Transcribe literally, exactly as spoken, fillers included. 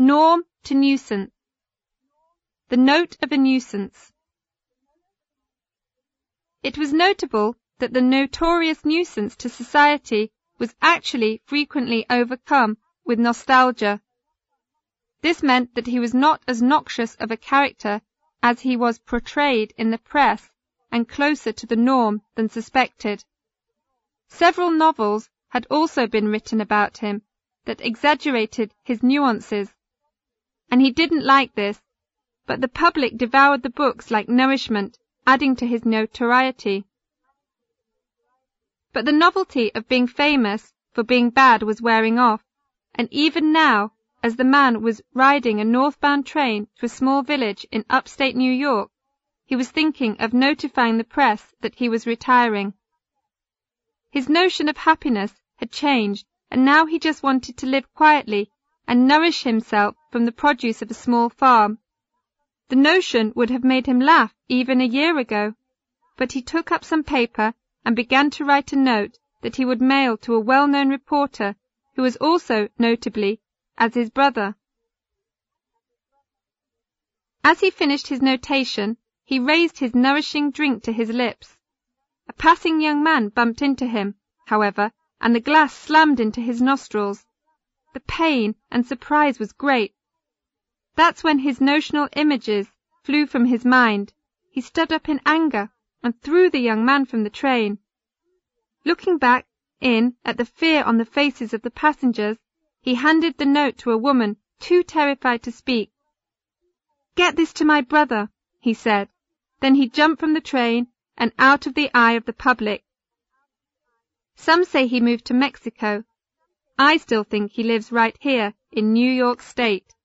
Norm to nuisance. The note of a nuisance. It was notable that the notorious nuisance to society was actually frequently overcome with nostalgia. This meant that he was not as noxious of a character as he was portrayed in the press and closer to the norm than suspected. Several novels had also been written about him that exaggerated his nuances, and he didn't like this, but the public devoured the books like nourishment, adding to his notoriety. But the novelty of being famous for being bad was wearing off, and even now, as the man was riding a northbound train to a small village in upstate New York, he was thinking of notifying the press that he was retiring. His notion of happiness had changed, and now he just wanted to live quietly and nourish himself from the produce of a small farm. The notion would have made him laugh even a year ago, but he took up some paper and began to write a note that he would mail to a well-known reporter who was also, notably, as his brother. As he finished his notation, he raised his nourishing drink to his lips. A passing young man bumped into him, however, and the glass slammed into his nostrils. The pain and surprise was great. That's when his notional images flew from his mind. He stood up in anger and threw the young man from the train. Looking back in at the fear on the faces of the passengers, he handed the note to a woman too terrified to speak. "Get this to my brother," he said. Then he jumped from the train and out of the eye of the public. Some say he moved to Mexico. I still think he lives right here in New York State.